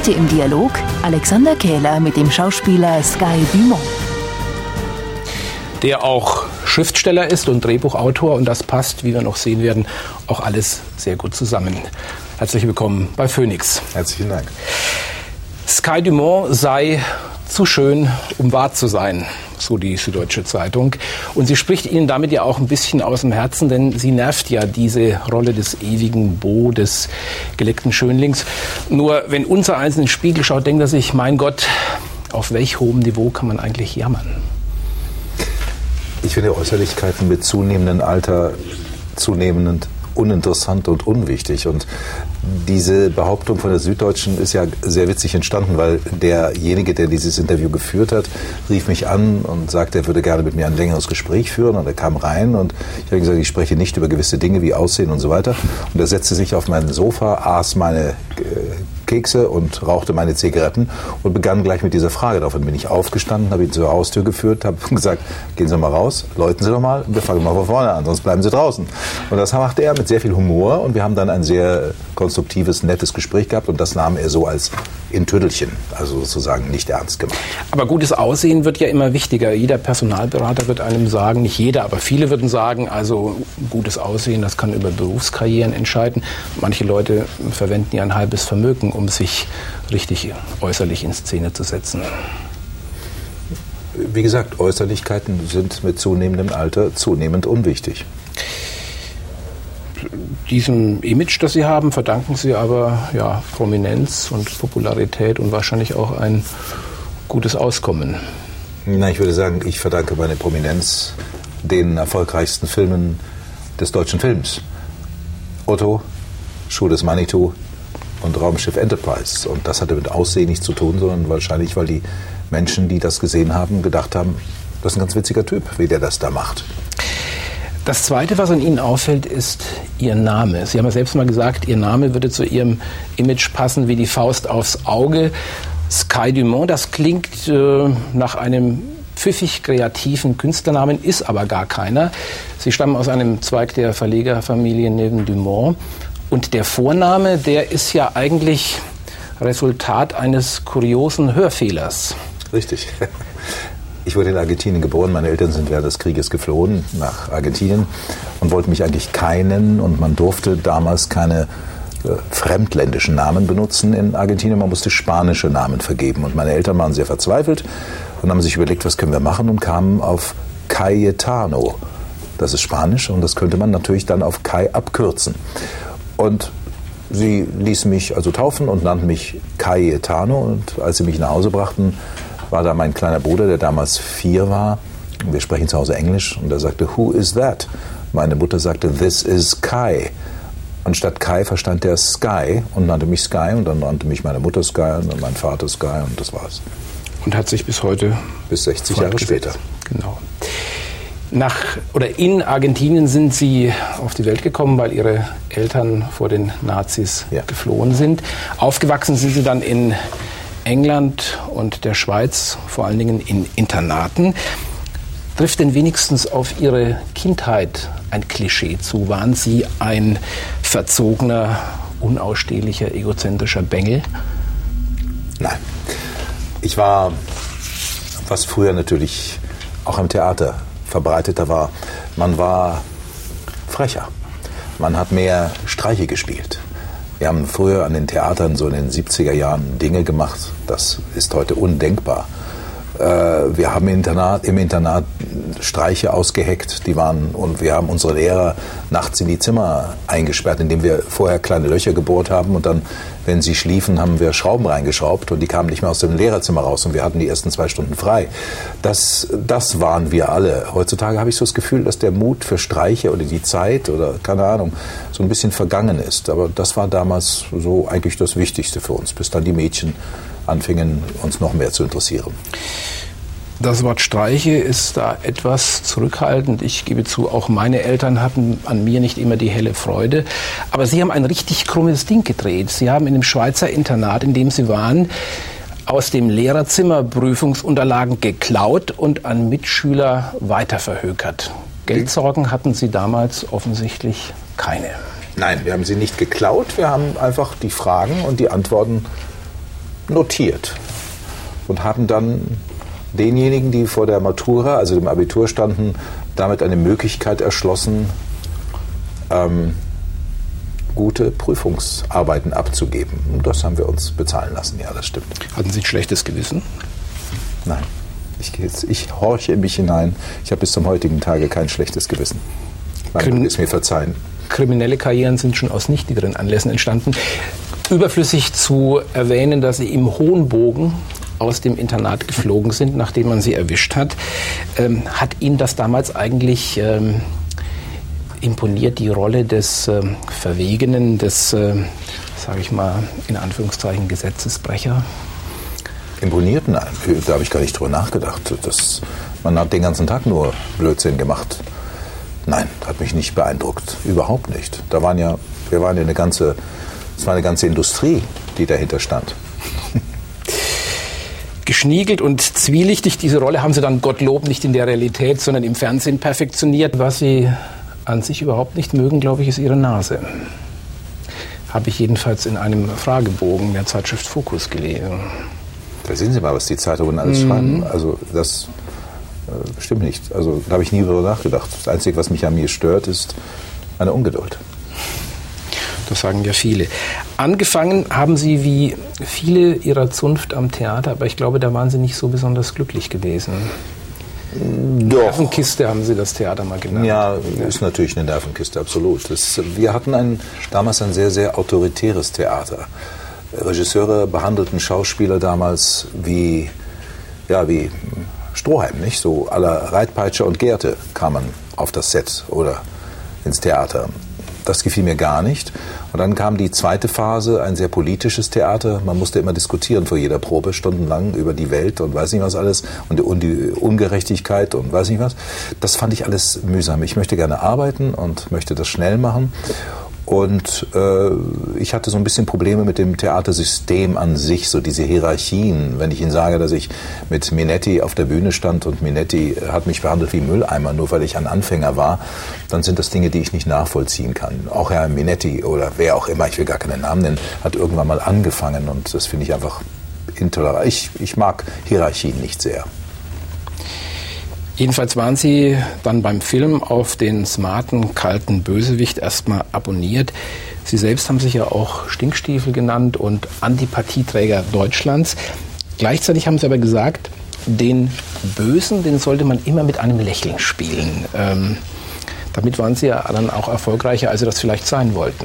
Heute im Dialog Alexander Kähler mit dem Schauspieler Sky Dumont. Der auch Schriftsteller ist und Drehbuchautor, und das passt, wie wir noch sehen werden, auch alles sehr gut zusammen. Herzlich willkommen bei Phoenix. Herzlichen Dank. Sky Dumont sei zu schön, um wahr zu sein, so die Süddeutsche Zeitung. Und sie spricht Ihnen damit ja auch ein bisschen aus dem Herzen, denn sie nervt ja diese Rolle des ewigen Beau, des geleckten Schönlings. Nur wenn unser eins in den Spiegel schaut, denkt er sich, mein Gott, auf welch hohem Niveau kann man eigentlich jammern? Ich finde Äußerlichkeiten mit zunehmendem Alter zunehmend uninteressant und unwichtig. Und diese Behauptung von der Süddeutschen ist ja sehr witzig entstanden, weil derjenige, der dieses Interview geführt hat, rief mich an und sagte, er würde gerne mit mir ein längeres Gespräch führen. Und er kam rein und ich habe gesagt, ich spreche nicht über gewisse Dinge wie Aussehen und so weiter. Und er setzte sich auf mein Sofa, aß meine Kekse und rauchte meine Zigaretten und begann gleich mit dieser Frage. Daraufhin bin ich aufgestanden, habe ihn zur Haustür geführt, habe gesagt, gehen Sie mal raus, läuten Sie doch mal, wir fangen mal von vorne an, sonst bleiben Sie draußen. Und das machte er mit sehr viel Humor und wir haben dann ein sehr konstruktives, nettes Gespräch gehabt und das nahm er so als in Tüdelchen, also sozusagen nicht ernst gemeint. Aber gutes Aussehen wird ja immer wichtiger. Jeder Personalberater wird einem sagen, nicht jeder, aber viele würden sagen, also gutes Aussehen, das kann über Berufskarrieren entscheiden. Manche Leute verwenden ja ein halbes Vermögen, um sich richtig äußerlich in Szene zu setzen. Wie gesagt, Äußerlichkeiten sind mit zunehmendem Alter zunehmend unwichtig. Diesem Image, das Sie haben, verdanken Sie aber ja, Prominenz und Popularität und wahrscheinlich auch ein gutes Auskommen. Na, ich würde sagen, ich verdanke meine Prominenz den erfolgreichsten Filmen des deutschen Films. Otto, Schuh des Manitou und Raumschiff Enterprise. Und das hatte mit Aussehen nichts zu tun, sondern wahrscheinlich, weil die Menschen, die das gesehen haben, gedacht haben, das ist ein ganz witziger Typ, wie der das da macht. Das Zweite, was an Ihnen auffällt, ist Ihr Name. Sie haben ja selbst mal gesagt, Ihr Name würde zu Ihrem Image passen wie die Faust aufs Auge. Sky Dumont, das klingt nach einem pfiffig kreativen Künstlernamen, ist aber gar keiner. Sie stammen aus einem Zweig der Verlegerfamilie Neven Dumont. Und der Vorname, der ist ja eigentlich Resultat eines kuriosen Hörfehlers. Richtig. Ich wurde in Argentinien geboren, meine Eltern sind während des Krieges geflohen nach Argentinien und wollten mich eigentlich Kai nennen und man durfte damals keine fremdländischen Namen benutzen in Argentinien, man musste spanische Namen vergeben und meine Eltern waren sehr verzweifelt und haben sich überlegt, was können wir machen und kamen auf Cayetano. Das ist Spanisch und das könnte man natürlich dann auf Kai abkürzen. Und sie ließen mich also taufen und nannten mich Cayetano und als sie mich nach Hause brachten, war da mein kleiner Bruder, der damals 4 war. Wir sprechen zu Hause Englisch und er sagte, who is that? Meine Mutter sagte, this is Kai. Und statt Kai verstand er Sky und nannte mich Sky und dann nannte mich meine Mutter Sky und dann mein Vater Sky und das war's. Und hat sich bis heute... Bis 60 Jahre später. Genau. In Argentinien sind Sie auf die Welt gekommen, weil Ihre Eltern vor den Nazis geflohen sind. Aufgewachsen sind Sie dann in England und der Schweiz, vor allen Dingen in Internaten. Trifft denn wenigstens auf Ihre Kindheit ein Klischee zu? Waren Sie ein verzogener, unausstehlicher, egozentrischer Bengel? Nein. Ich war, was früher natürlich auch im Theater verbreiteter war, man war frecher. Man hat mehr Streiche gespielt. Wir haben früher an den Theatern so in den 70er Jahren Dinge gemacht, das ist heute undenkbar. Wir haben im Internat Streiche ausgeheckt, und wir haben unsere Lehrer nachts in die Zimmer eingesperrt, indem wir vorher kleine Löcher gebohrt haben und dann, wenn sie schliefen, haben wir Schrauben reingeschraubt und die kamen nicht mehr aus dem Lehrerzimmer raus und wir hatten die ersten 2 Stunden frei. Das waren wir alle. Heutzutage habe ich so das Gefühl, dass der Mut für Streiche oder die Zeit oder keine Ahnung so ein bisschen vergangen ist. Aber das war damals so eigentlich das Wichtigste für uns, bis dann die Mädchen anfingen, uns noch mehr zu interessieren. Das Wort Streiche ist da etwas zurückhaltend. Ich gebe zu, auch meine Eltern hatten an mir nicht immer die helle Freude. Aber sie haben ein richtig krummes Ding gedreht. Sie haben in dem Schweizer Internat, in dem sie waren, aus dem Lehrerzimmer Prüfungsunterlagen geklaut und an Mitschüler weiterverhökert. Geldsorgen hatten Sie damals offensichtlich keine. Nein, wir haben sie nicht geklaut. Wir haben einfach die Fragen und die Antworten notiert und haben dann denjenigen, die vor der Matura, also dem Abitur standen, damit eine Möglichkeit erschlossen, gute Prüfungsarbeiten abzugeben. Und das haben wir uns bezahlen lassen, ja, das stimmt. Hatten Sie ein schlechtes Gewissen? Nein, ich horche in mich hinein. Ich habe bis zum heutigen Tage kein schlechtes Gewissen. Man ist mir verzeihen. Kriminelle Karrieren sind schon aus nichtigeren Anlässen entstanden. Überflüssig zu erwähnen, dass Sie im hohen Bogen aus dem Internat geflogen sind, nachdem man Sie erwischt hat. Hat Ihnen das damals eigentlich imponiert, die Rolle des Verwegenen, des, sage ich mal, in Anführungszeichen Gesetzesbrecher? Imponiert? Nein, da habe ich gar nicht drüber nachgedacht. Man hat den ganzen Tag nur Blödsinn gemacht. Nein, hat mich nicht beeindruckt. Überhaupt nicht. Es war eine ganze Industrie, die dahinter stand. Geschniegelt und zwielichtig, diese Rolle haben Sie dann Gottlob nicht in der Realität, sondern im Fernsehen perfektioniert. Was Sie an sich überhaupt nicht mögen, glaube ich, ist Ihre Nase. Habe ich jedenfalls in einem Fragebogen der Zeitschrift Focus gelesen. Da sehen Sie mal, was die Zeitungen alles schreiben. Also das stimmt nicht. Also da habe ich nie drüber nachgedacht. Das Einzige, was mich an mir stört, ist eine Ungeduld. Das sagen ja viele. Angefangen haben Sie wie viele Ihrer Zunft am Theater, aber ich glaube, da waren Sie nicht so besonders glücklich gewesen. Doch. Nervenkiste haben Sie das Theater mal genannt. Ja, ist natürlich eine Nervenkiste, absolut. Wir hatten damals ein sehr, sehr autoritäres Theater. Regisseure behandelten Schauspieler damals wie Strohhalm, nicht? So à la Reitpeitsche und Gerte kam man auf das Set oder ins Theater. Das gefiel mir gar nicht. Und dann kam die zweite Phase, ein sehr politisches Theater. Man musste immer diskutieren vor jeder Probe, stundenlang über die Welt und weiß nicht was alles und die Ungerechtigkeit und weiß nicht was. Das fand ich alles mühsam. Ich möchte gerne arbeiten und möchte das schnell machen. Und ich hatte so ein bisschen Probleme mit dem Theatersystem an sich, so diese Hierarchien. Wenn ich Ihnen sage, dass ich mit Minetti auf der Bühne stand und Minetti hat mich behandelt wie Mülleimer, nur weil ich ein Anfänger war, dann sind das Dinge, die ich nicht nachvollziehen kann. Auch Herr Minetti oder wer auch immer, ich will gar keinen Namen nennen, hat irgendwann mal angefangen und das finde ich einfach intolerant. Ich mag Hierarchien nicht sehr. Jedenfalls waren Sie dann beim Film auf den smarten, kalten Bösewicht erstmal abonniert. Sie selbst haben sich ja auch Stinkstiefel genannt und Antipathieträger Deutschlands. Gleichzeitig haben Sie aber gesagt, den Bösen, den sollte man immer mit einem Lächeln spielen. Damit waren Sie ja dann auch erfolgreicher, als Sie das vielleicht sein wollten.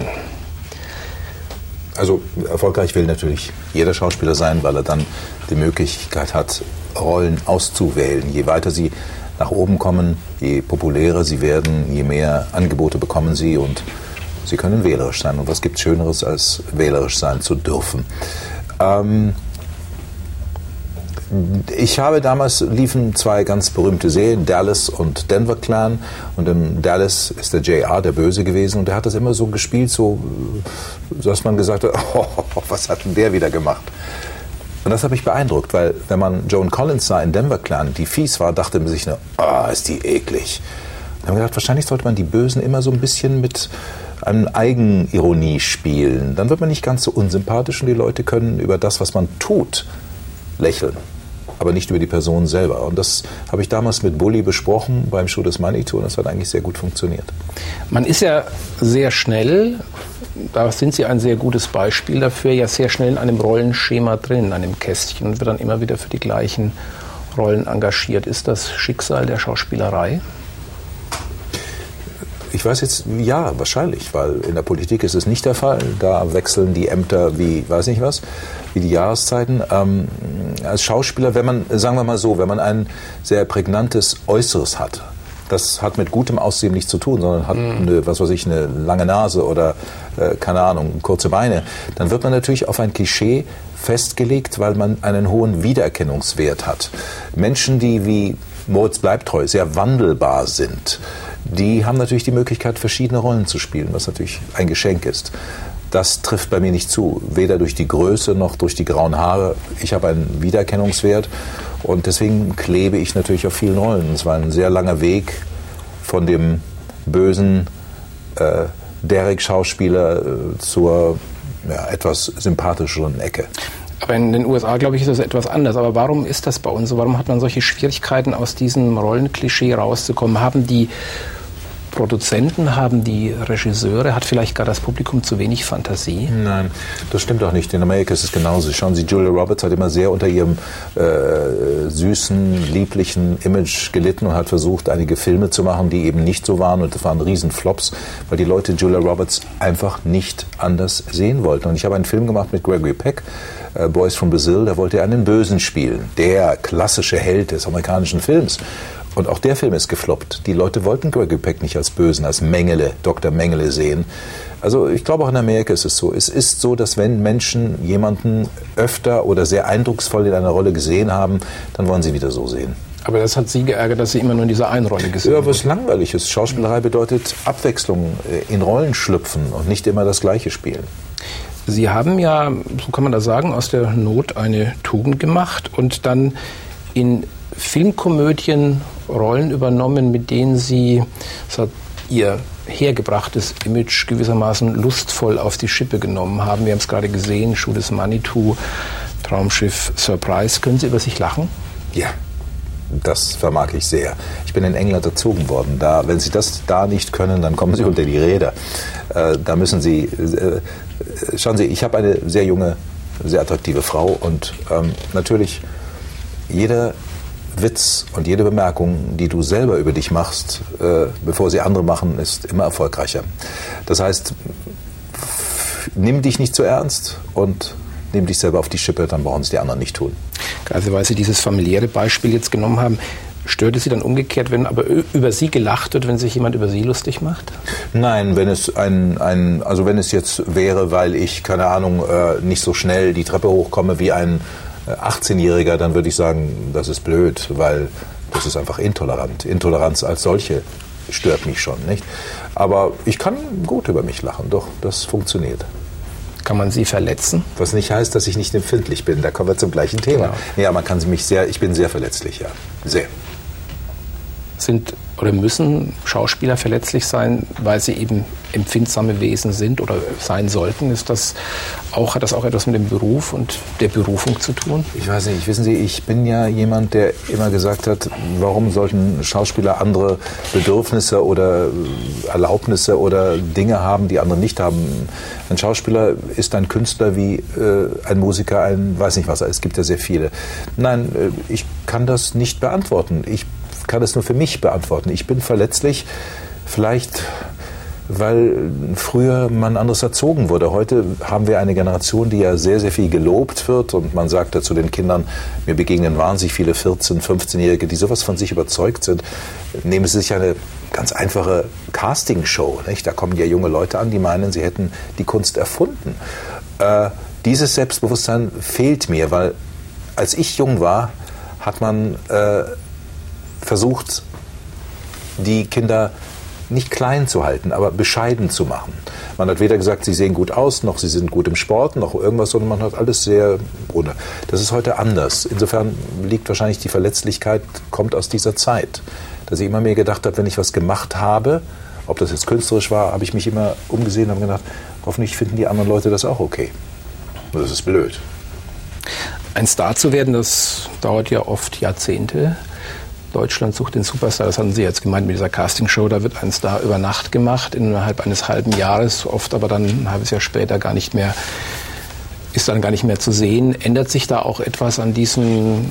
Also erfolgreich will natürlich jeder Schauspieler sein, weil er dann die Möglichkeit hat, Rollen auszuwählen. Je weiter sie nach oben kommen, je populärer sie werden, je mehr Angebote bekommen sie und sie können wählerisch sein. Und was gibt es Schöneres, als wählerisch sein zu dürfen? Liefen zwei ganz berühmte Serien, Dallas und Denver Clan. Und in Dallas ist der J.R. der Böse gewesen und der hat das immer so gespielt, so dass man gesagt hat, was hat denn der wieder gemacht? Und das hat mich beeindruckt, weil wenn man Joan Collins sah in Denver Clan, die fies war, dachte man sich nur, ist die eklig. Und dann haben wir gedacht, wahrscheinlich sollte man die Bösen immer so ein bisschen mit einer Eigenironie spielen. Dann wird man nicht ganz so unsympathisch und die Leute können über das, was man tut, lächeln, aber nicht über die Person selber. Und das habe ich damals mit Bully besprochen beim Show des Manitou und das hat eigentlich sehr gut funktioniert. Man ist ja sehr schnell, da sind Sie ein sehr gutes Beispiel dafür, ja sehr schnell in einem Rollenschema drin, in einem Kästchen und wird dann immer wieder für die gleichen Rollen engagiert. Ist das Schicksal der Schauspielerei? Ich weiß jetzt, ja, wahrscheinlich, weil in der Politik ist es nicht der Fall. Da wechseln die Ämter wie, weiß nicht was, wie die Jahreszeiten. Als Schauspieler, wenn man, sagen wir mal so, wenn man ein sehr prägnantes Äußeres hat, das hat mit gutem Aussehen nichts zu tun, sondern hat eine lange Nase oder, keine Ahnung, kurze Beine, dann wird man natürlich auf ein Klischee festgelegt, weil man einen hohen Wiedererkennungswert hat. Menschen, die wie Moritz Bleibtreu sehr wandelbar sind, die haben natürlich die Möglichkeit, verschiedene Rollen zu spielen, was natürlich ein Geschenk ist. Das trifft bei mir nicht zu, weder durch die Größe noch durch die grauen Haare. Ich habe einen Wiedererkennungswert und deswegen klebe ich natürlich auf vielen Rollen. Es war ein sehr langer Weg von dem bösen Derek-Schauspieler zur etwas sympathischeren Ecke. Aber in den USA, glaube ich, ist das etwas anders. Aber warum ist das bei uns so? Warum hat man solche Schwierigkeiten, aus diesem Rollenklischee rauszukommen? Haben die Produzenten, haben die Regisseure, hat vielleicht gar das Publikum zu wenig Fantasie? Nein, das stimmt auch nicht. In Amerika ist es genauso. Schauen Sie, Julia Roberts hat immer sehr unter ihrem süßen, lieblichen Image gelitten und hat versucht, einige Filme zu machen, die eben nicht so waren. Und das waren Riesenflops, weil die Leute Julia Roberts einfach nicht anders sehen wollten. Und ich habe einen Film gemacht mit Gregory Peck, Boys from Brazil, da wollte er einen Bösen spielen. Der klassische Held des amerikanischen Films. Und auch der Film ist gefloppt. Die Leute wollten Gregory Peck nicht als Bösen, als Mengele, Dr. Mengele sehen. Also ich glaube, auch in Amerika ist es so. Es ist so, dass wenn Menschen jemanden öfter oder sehr eindrucksvoll in einer Rolle gesehen haben, dann wollen sie wieder so sehen. Aber das hat Sie geärgert, dass Sie immer nur in dieser einen Rolle gesehen haben. Ja, was langweilig ist. Schauspielerei bedeutet Abwechslung, in Rollen schlüpfen und nicht immer das Gleiche spielen. Sie haben ja, so kann man das sagen, aus der Not eine Tugend gemacht und dann in Filmkomödien Rollen übernommen, mit denen Sie Ihr hergebrachtes Image gewissermaßen lustvoll auf die Schippe genommen haben. Wir haben es gerade gesehen, Schuh des Manitou, Traumschiff Surprise. Können Sie über sich lachen? Ja, das vermag ich sehr. Ich bin in England erzogen worden. Wenn Sie das da nicht können, dann kommen Sie unter die Räder. Da müssen Sie... schauen Sie, ich habe eine sehr junge, sehr attraktive Frau und natürlich jeder Witz und jede Bemerkung, die du selber über dich machst, bevor sie andere machen, ist immer erfolgreicher. Das heißt, nimm dich nicht zu ernst und nimm dich selber auf die Schippe, dann brauchen es die anderen nicht tun. Also weil Sie dieses familiäre Beispiel jetzt genommen haben, stört es Sie dann umgekehrt, wenn aber über Sie gelacht wird, wenn sich jemand über Sie lustig macht? Nein, wenn es also wenn es jetzt wäre, weil ich, keine Ahnung, nicht so schnell die Treppe hochkomme wie ein 18-Jähriger, dann würde ich sagen, das ist blöd, weil das ist einfach intolerant. Intoleranz als solche stört mich schon, nicht? Aber ich kann gut über mich lachen, doch, das funktioniert. Kann man Sie verletzen? Was nicht heißt, dass ich nicht empfindlich bin, da kommen wir zum gleichen Thema. Genau. Ja, man kann ich bin sehr verletzlich, ja, sehr. Sind oder müssen Schauspieler verletzlich sein, weil sie eben empfindsame Wesen sind oder sein sollten? Hat das auch etwas mit dem Beruf und der Berufung zu tun? Ich weiß nicht, wissen Sie, ich bin ja jemand, der immer gesagt hat, warum sollten Schauspieler andere Bedürfnisse oder Erlaubnisse oder Dinge haben, die andere nicht haben? Ein Schauspieler ist ein Künstler wie ein Musiker, ein weiß nicht was, es gibt ja sehr viele. Nein, ich kann das nicht beantworten. Ich kann es nur für mich beantworten. Ich bin verletzlich, vielleicht weil früher man anders erzogen wurde. Heute haben wir eine Generation, die ja sehr, sehr viel gelobt wird und man sagt dazu den Kindern, mir begegnen wahnsinnig viele 14-, 15-Jährige, die sowas von sich überzeugt sind. Nehmen Sie sich eine ganz einfache Castingshow, nicht? Da kommen ja junge Leute an, die meinen, sie hätten die Kunst erfunden. Dieses Selbstbewusstsein fehlt mir, weil als ich jung war, hat man versucht, die Kinder nicht klein zu halten, aber bescheiden zu machen. Man hat weder gesagt, sie sehen gut aus, noch sie sind gut im Sport, noch irgendwas, sondern man hat alles sehr ohne. Das ist heute anders. Insofern liegt wahrscheinlich die Verletzlichkeit, kommt aus dieser Zeit. Dass ich immer mehr gedacht habe, wenn ich was gemacht habe, ob das jetzt künstlerisch war, habe ich mich immer umgesehen und habe gedacht, hoffentlich finden die anderen Leute das auch okay. Und das ist blöd. Ein Star zu werden, das dauert ja oft Jahrzehnte. Deutschland sucht den Superstar, das hatten Sie jetzt gemeint mit dieser Castingshow, da wird ein Star über Nacht gemacht, innerhalb eines halben Jahres, oft aber dann ein halbes Jahr später ist dann gar nicht mehr zu sehen. Ändert sich da auch etwas an diesem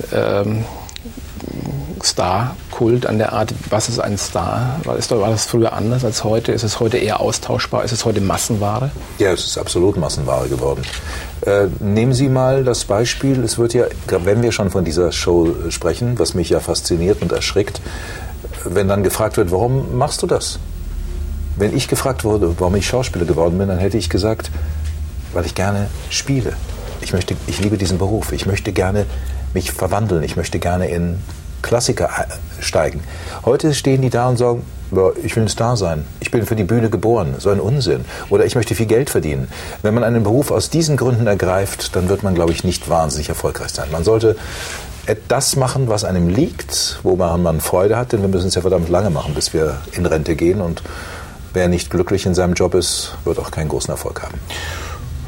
Star-Kult, an der Art, was ist ein Star? War das früher anders als heute? Ist es heute eher austauschbar? Ist es heute Massenware? Ja, es ist absolut Massenware geworden. Nehmen Sie mal das Beispiel, es wird ja, wenn wir schon von dieser Show sprechen, was mich ja fasziniert und erschrickt, wenn dann gefragt wird, warum machst du das? Wenn ich gefragt wurde, warum ich Schauspieler geworden bin, dann hätte ich gesagt, weil ich gerne spiele. Ich liebe diesen Beruf. Ich möchte gerne mich verwandeln. Ich möchte gerne in Klassiker steigen. Heute stehen die da und sagen, ich will ein Star sein. Ich bin für die Bühne geboren. So ein Unsinn. Oder ich möchte viel Geld verdienen. Wenn man einen Beruf aus diesen Gründen ergreift, dann wird man, glaube ich, nicht wahnsinnig erfolgreich sein. Man sollte das machen, was einem liegt, wo man Freude hat, denn wir müssen es ja verdammt lange machen, bis wir in Rente gehen. Und wer nicht glücklich in seinem Job ist, wird auch keinen großen Erfolg haben.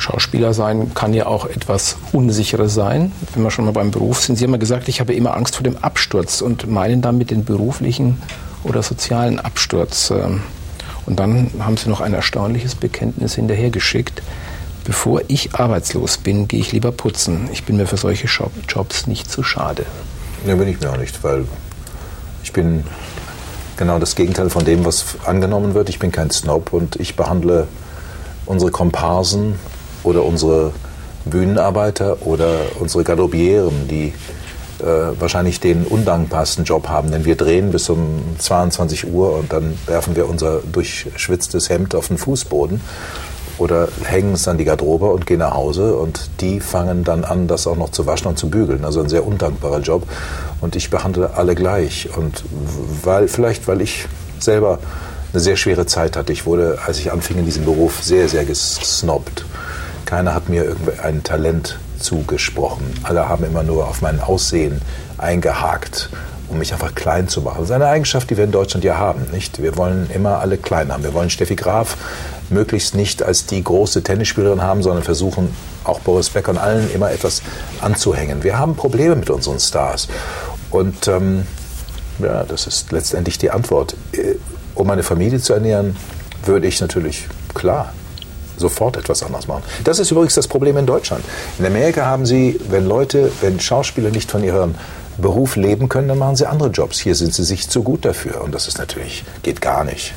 Schauspieler sein kann ja auch etwas unsicherer sein, wenn wir schon mal beim Beruf sind. Sie haben ja gesagt, ich habe immer Angst vor dem Absturz und meinen damit den beruflichen oder sozialen Absturz. Und dann haben Sie noch ein erstaunliches Bekenntnis hinterhergeschickt. Bevor ich arbeitslos bin, gehe ich lieber putzen. Ich bin mir für solche Jobs nicht zu schade. Ja, bin ich mir auch nicht, weil ich bin genau das Gegenteil von dem, was angenommen wird. Ich bin kein Snob und ich behandle unsere Komparsen oder unsere Bühnenarbeiter oder unsere Garderobieren, die wahrscheinlich den undankbarsten Job haben, denn wir drehen bis um 22 Uhr und dann werfen wir unser durchschwitztes Hemd auf den Fußboden oder hängen es an die Garderobe und gehen nach Hause und die fangen dann an, das auch noch zu waschen und zu bügeln. Also ein sehr undankbarer Job und ich behandle alle gleich und weil ich selber eine sehr schwere Zeit hatte. Ich wurde, als ich anfing in diesem Beruf, sehr, sehr gesnobbt. Keiner hat mir irgendein Talent zugesprochen. Alle haben immer nur auf mein Aussehen eingehakt, um mich einfach klein zu machen. Das ist eine Eigenschaft, die wir in Deutschland ja haben, nicht? Wir wollen immer alle klein haben. Wir wollen Steffi Graf möglichst nicht als die große Tennisspielerin haben, sondern versuchen, auch Boris Becker und allen immer etwas anzuhängen. Wir haben Probleme mit unseren Stars. Und ja, das ist letztendlich die Antwort. Um meine Familie zu ernähren, würde ich natürlich, klar, sofort etwas anderes machen. Das ist übrigens das Problem in Deutschland. In Amerika haben sie, wenn Schauspieler nicht von ihrem Beruf leben können, dann machen sie andere Jobs. Hier sind sie sich zu gut dafür. Und das ist natürlich, geht gar nicht.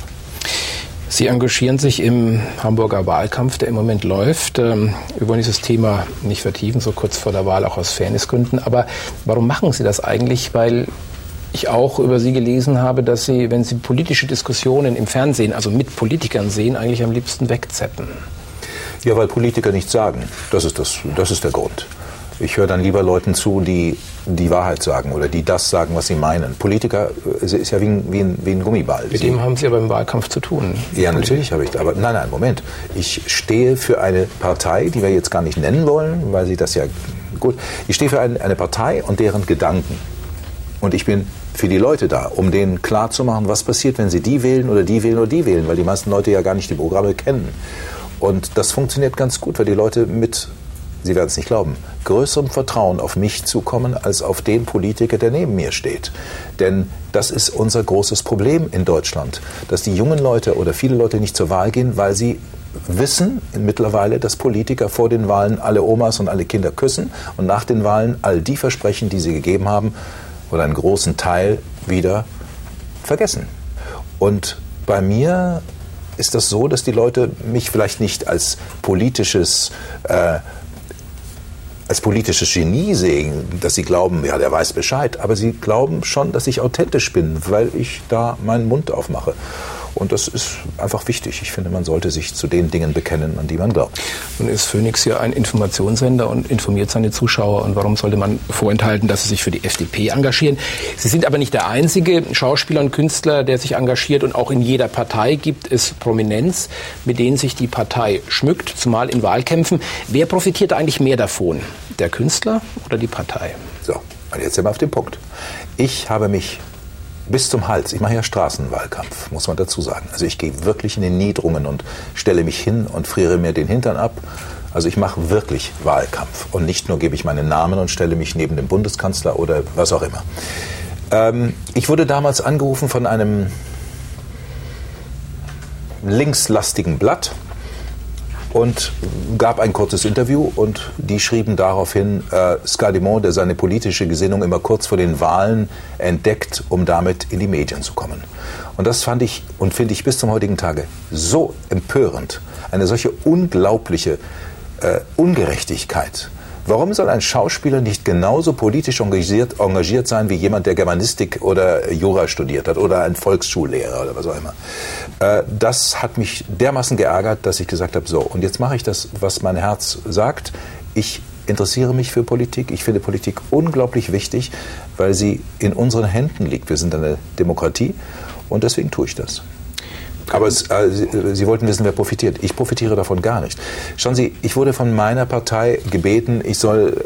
Sie engagieren sich im Hamburger Wahlkampf, der im Moment läuft. Wir wollen dieses Thema nicht vertiefen, so kurz vor der Wahl, auch aus Fairnessgründen. Aber warum machen Sie das eigentlich? Weil ich auch über Sie gelesen habe, dass Sie, wenn Sie politische Diskussionen im Fernsehen, also mit Politikern sehen, eigentlich am liebsten wegzappen. Ja, weil Politiker nichts sagen. Das ist der Grund. Ich höre dann lieber Leuten zu, die die Wahrheit sagen oder die das sagen, was sie meinen. Politiker ist ja wie ein Gummiball. Mit dem haben Sie aber im Wahlkampf zu tun. Ja, natürlich habe ich. Aber nein, Moment. Ich stehe für eine Partei, die wir jetzt gar nicht nennen wollen, weil Sie das ja gut. Ich stehe für eine Partei und deren Gedanken. Und ich bin für die Leute da, um denen klarzumachen, was passiert, wenn sie die wählen oder die wählen oder die wählen, weil die meisten Leute ja gar nicht die Programme kennen. Und das funktioniert ganz gut, weil die Leute mit, Sie werden es nicht glauben, größerem Vertrauen auf mich zukommen, als auf den Politiker, der neben mir steht. Denn das ist unser großes Problem in Deutschland, dass die jungen Leute oder viele Leute nicht zur Wahl gehen, weil sie wissen mittlerweile, dass Politiker vor den Wahlen alle Omas und alle Kinder küssen und nach den Wahlen all die Versprechen, die sie gegeben haben, oder einen großen Teil wieder vergessen. Und bei mir ist das so, dass die Leute mich vielleicht nicht als politisches Genie sehen, dass sie glauben, ja, der weiß Bescheid, aber sie glauben schon, dass ich authentisch bin, weil ich da meinen Mund aufmache. Und das ist einfach wichtig. Ich finde, man sollte sich zu den Dingen bekennen, an die man glaubt. Nun ist Phoenix ja ein Informationssender und informiert seine Zuschauer. Und warum sollte man vorenthalten, dass Sie sich für die FDP engagieren? Sie sind aber nicht der einzige Schauspieler und Künstler, der sich engagiert. Und auch in jeder Partei gibt es Prominenz, mit denen sich die Partei schmückt, zumal in Wahlkämpfen. Wer profitiert eigentlich mehr davon? Der Künstler oder die Partei? So, und jetzt sind wir auf dem Punkt. Ich habe mich bis zum Hals. Ich mache ja Straßenwahlkampf, muss man dazu sagen. Also ich gehe wirklich in den Niederungen und stelle mich hin und friere mir den Hintern ab. Also ich mache wirklich Wahlkampf. Und nicht nur gebe ich meinen Namen und stelle mich neben dem Bundeskanzler oder was auch immer. Ich wurde damals angerufen von einem linkslastigen Blatt und gab ein kurzes Interview und die schrieben daraufhin, Sky Dumont, der seine politische Gesinnung immer kurz vor den Wahlen entdeckt, um damit in die Medien zu kommen. Und das fand ich und finde ich bis zum heutigen Tage so empörend, eine solche unglaubliche Ungerechtigkeit. Warum soll ein Schauspieler nicht genauso politisch engagiert sein wie jemand, der Germanistik oder Jura studiert hat oder ein Volksschullehrer oder was auch immer? Das hat mich dermaßen geärgert, dass ich gesagt habe, so, und jetzt mache ich das, was mein Herz sagt. Ich interessiere mich für Politik. Ich finde Politik unglaublich wichtig, weil sie in unseren Händen liegt. Wir sind eine Demokratie und deswegen tue ich das. Aber Sie wollten wissen, wer profitiert. Ich profitiere davon gar nicht. Schauen Sie, ich wurde von meiner Partei gebeten, ich soll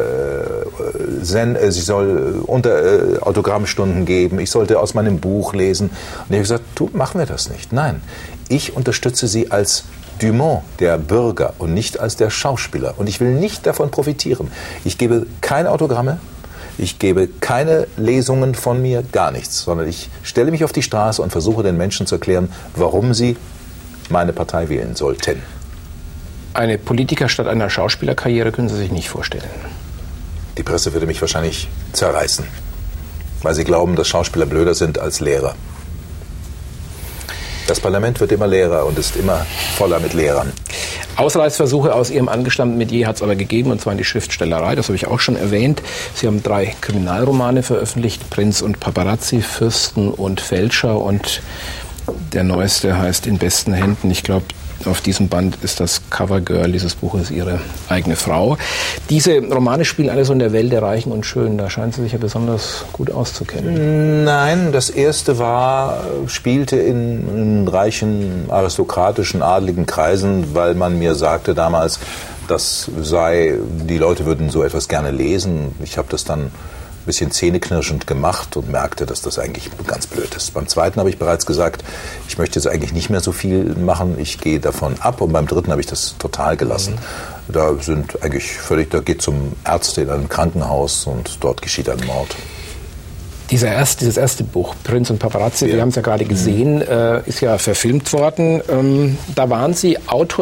Autogrammstunden geben, ich sollte aus meinem Buch lesen. Und ich habe gesagt, machen wir das nicht. Nein, ich unterstütze Sie als Dumont, der Bürger, und nicht als der Schauspieler. Und ich will nicht davon profitieren. Ich gebe keine Autogramme, ich gebe keine Lesungen von mir, gar nichts, sondern ich stelle mich auf die Straße und versuche den Menschen zu erklären, warum sie meine Partei wählen sollten. Eine Politiker statt einer Schauspielerkarriere können Sie sich nicht vorstellen? Die Presse würde mich wahrscheinlich zerreißen, weil sie glauben, dass Schauspieler blöder sind als Lehrer. Das Parlament wird immer leerer und ist immer voller mit Lehrern. Ausreißversuche aus Ihrem angestammten Metier hat es aber gegeben, und zwar in die Schriftstellerei, das habe ich auch schon erwähnt. Sie haben 3 Kriminalromane veröffentlicht, Prinz und Paparazzi, Fürsten und Fälscher, und der neueste heißt In besten Händen. Ich glaube, auf diesem Band ist das Covergirl dieses Buches Ihre eigene Frau. Diese Romane spielen alle so in der Welt der Reichen und Schönen. Da scheinen Sie sich ja besonders gut auszukennen. Nein, das erste spielte in reichen, aristokratischen, adligen Kreisen, weil man mir sagte damals, die Leute würden so etwas gerne lesen. Ich habe das dann ein bisschen zähneknirschend gemacht und merkte, dass das eigentlich ganz blöd ist. Beim zweiten habe ich bereits gesagt, ich möchte jetzt eigentlich nicht mehr so viel machen, ich gehe davon ab, und beim dritten habe ich das total gelassen. Da geht zum Arzt in einem Krankenhaus und dort geschieht ein Mord. Dieses erste Buch, Prinz und Paparazzi, wir haben es ja gerade gesehen, ist ja verfilmt worden. Da waren Sie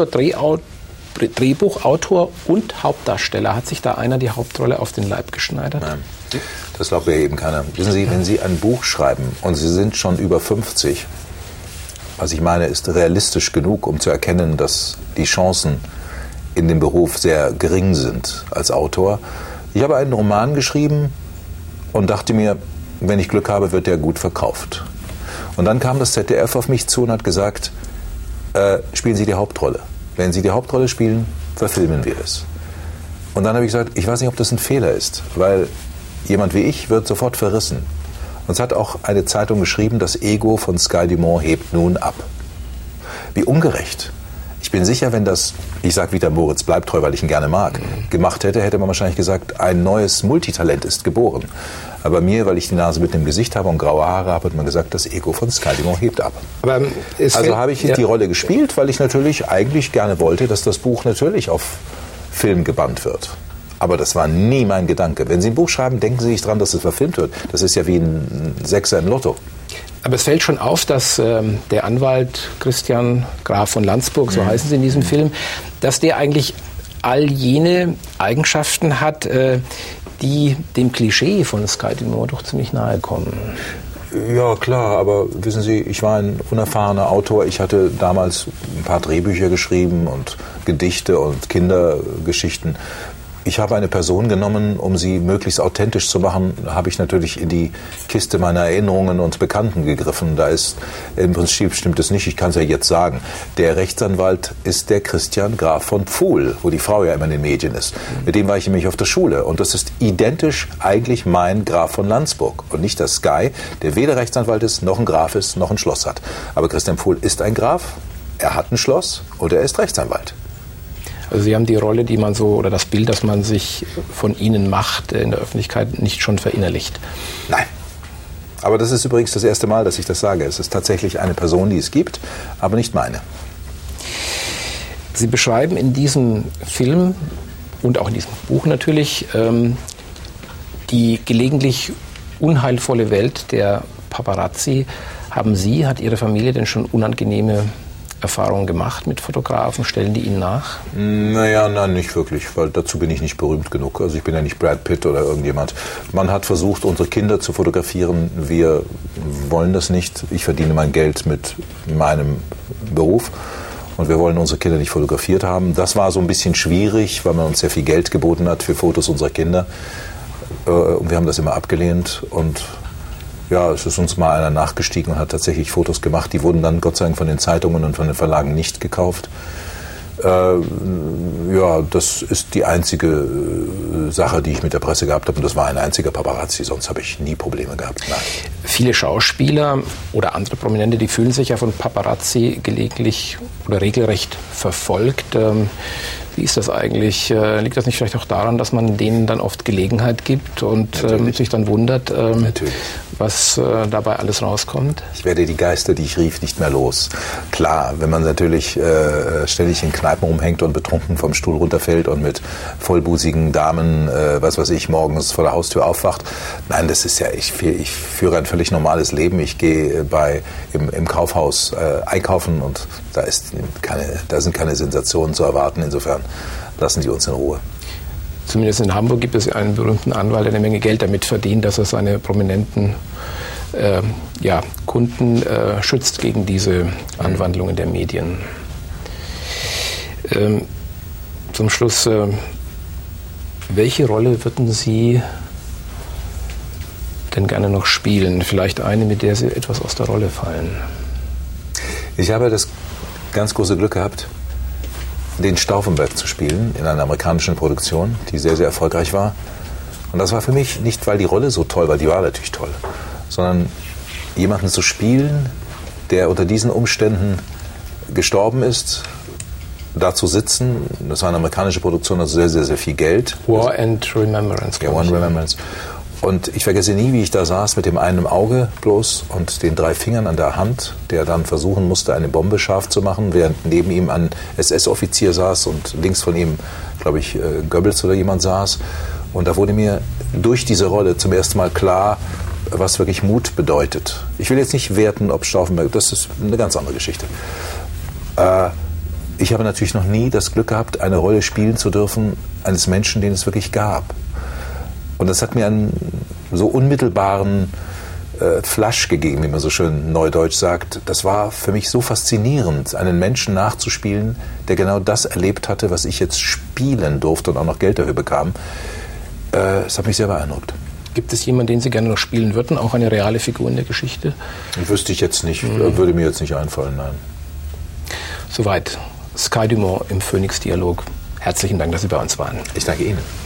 Drehbuchautor und Hauptdarsteller. Hat sich da einer die Hauptrolle auf den Leib geschneidert? Nein. Das glaubt mir eben keiner. Wissen Sie, wenn Sie ein Buch schreiben und Sie sind schon über 50, was ich meine, ist realistisch genug, um zu erkennen, dass die Chancen in dem Beruf sehr gering sind als Autor. Ich habe einen Roman geschrieben und dachte mir, wenn ich Glück habe, wird der gut verkauft. Und dann kam das ZDF auf mich zu und hat gesagt, spielen Sie die Hauptrolle. Wenn Sie die Hauptrolle spielen, verfilmen wir es. Und dann habe ich gesagt, ich weiß nicht, ob das ein Fehler ist, weil jemand wie ich wird sofort verrissen. Und es hat auch eine Zeitung geschrieben, das Ego von Sky Dumont hebt nun ab. Wie ungerecht. Ich bin sicher, wenn das, ich sage wieder Moritz bleibt treu, weil ich ihn gerne mag, gemacht hätte, hätte man wahrscheinlich gesagt, ein neues Multitalent ist geboren. Aber mir, weil ich die Nase mitten im Gesicht habe und graue Haare habe, hat man gesagt, das Ego von Sky Dumont hebt ab. Also habe ich die Rolle gespielt, weil ich natürlich eigentlich gerne wollte, dass das Buch natürlich auf Film gebannt wird. Aber das war nie mein Gedanke. Wenn Sie ein Buch schreiben, denken Sie nicht dran, dass es verfilmt wird. Das ist ja wie ein Sechser im Lotto. Aber es fällt schon auf, dass der Anwalt Christian Graf von Landsburg, so heißen Sie in diesem Film, dass der eigentlich all jene Eigenschaften hat, die dem Klischee von Sky Dumont doch ziemlich nahe kommen. Ja, klar, aber wissen Sie, ich war ein unerfahrener Autor. Ich hatte damals ein paar Drehbücher geschrieben und Gedichte und Kindergeschichten. Ich habe eine Person genommen, um sie möglichst authentisch zu machen, habe ich natürlich in die Kiste meiner Erinnerungen und Bekannten gegriffen. Da ist, im Prinzip stimmt es nicht, ich kann es ja jetzt sagen, der Rechtsanwalt ist der Christian Graf von Pfuhl, wo die Frau ja immer in den Medien ist. Mit dem war ich nämlich auf der Schule und das ist identisch eigentlich mein Graf von Landsburg und nicht der Sky, der weder Rechtsanwalt ist, noch ein Graf ist, noch ein Schloss hat. Aber Christian Pfuhl ist ein Graf, er hat ein Schloss und er ist Rechtsanwalt. Also Sie haben die Rolle, die man so, oder das Bild, das man sich von Ihnen macht in der Öffentlichkeit, nicht schon verinnerlicht? Nein. Aber das ist übrigens das erste Mal, dass ich das sage. Es ist tatsächlich eine Person, die es gibt, aber nicht meine. Sie beschreiben in diesem Film und auch in diesem Buch natürlich die gelegentlich unheilvolle Welt der Paparazzi. Hat Ihre Familie denn schon unangenehme Erfahrungen gemacht mit Fotografen? Stellen die Ihnen nach? Naja, nein, nicht wirklich, weil dazu bin ich nicht berühmt genug. Also ich bin ja nicht Brad Pitt oder irgendjemand. Man hat versucht, unsere Kinder zu fotografieren. Wir wollen das nicht. Ich verdiene mein Geld mit meinem Beruf und wir wollen unsere Kinder nicht fotografiert haben. Das war so ein bisschen schwierig, weil man uns sehr viel Geld geboten hat für Fotos unserer Kinder. Und wir haben das immer abgelehnt und ja, es ist uns mal einer nachgestiegen und hat tatsächlich Fotos gemacht. Die wurden dann Gott sei Dank von den Zeitungen und von den Verlagen nicht gekauft. Ja, das ist die einzige Sache, die ich mit der Presse gehabt habe. Und das war ein einziger Paparazzi, sonst habe ich nie Probleme gehabt. Nein. Viele Schauspieler oder andere Prominente, die fühlen sich ja von Paparazzi gelegentlich oder regelrecht verfolgt. Wie ist das eigentlich? Liegt das nicht vielleicht auch daran, dass man denen dann oft Gelegenheit gibt und sich dann wundert, was dabei alles rauskommt? Ich werde die Geister, die ich rief, nicht mehr los. Klar, wenn man natürlich ständig in Kneipen rumhängt und betrunken vom Stuhl runterfällt und mit vollbusigen Damen, was weiß ich, morgens vor der Haustür aufwacht. Nein, das ist ja, ich führe ein völlig normales Leben. Ich gehe im Kaufhaus einkaufen und da sind keine Sensationen zu erwarten. Insofern lassen Sie uns in Ruhe. Zumindest in Hamburg gibt es einen berühmten Anwalt, der eine Menge Geld damit verdient, dass er seine prominenten Kunden schützt gegen diese Anwandlungen der Medien. Zum Schluss, welche Rolle würden Sie denn gerne noch spielen? Vielleicht eine, mit der Sie etwas aus der Rolle fallen. Ich habe das ganz große Glück gehabt, den Stauffenberg zu spielen in einer amerikanischen Produktion, die sehr, sehr erfolgreich war. Und das war für mich nicht, weil die Rolle so toll war, die war natürlich toll, sondern jemanden zu spielen, der unter diesen Umständen gestorben ist, da zu sitzen, das war eine amerikanische Produktion, also sehr, sehr, sehr viel Geld. War and Remembrance. Ja, War and Remembrance. Und ich vergesse nie, wie ich da saß mit dem einen Auge bloß und den 3 Fingern an der Hand, der dann versuchen musste, eine Bombe scharf zu machen, während neben ihm ein SS-Offizier saß und links von ihm, glaube ich, Goebbels oder jemand saß. Und da wurde mir durch diese Rolle zum ersten Mal klar, was wirklich Mut bedeutet. Ich will jetzt nicht werten, ob Stauffenberg, das ist eine ganz andere Geschichte. Ich habe natürlich noch nie das Glück gehabt, eine Rolle spielen zu dürfen eines Menschen, den es wirklich gab. Und das hat mir einen so unmittelbaren Flash gegeben, wie man so schön neudeutsch sagt. Das war für mich so faszinierend, einen Menschen nachzuspielen, der genau das erlebt hatte, was ich jetzt spielen durfte und auch noch Geld dafür bekam. Es hat mich sehr beeindruckt. Gibt es jemanden, den Sie gerne noch spielen würden, auch eine reale Figur in der Geschichte? Wüsste ich jetzt nicht, würde mir jetzt nicht einfallen, nein. Soweit Sky Dumont im Phoenix-Dialog. Herzlichen Dank, dass Sie bei uns waren. Ich danke Ihnen.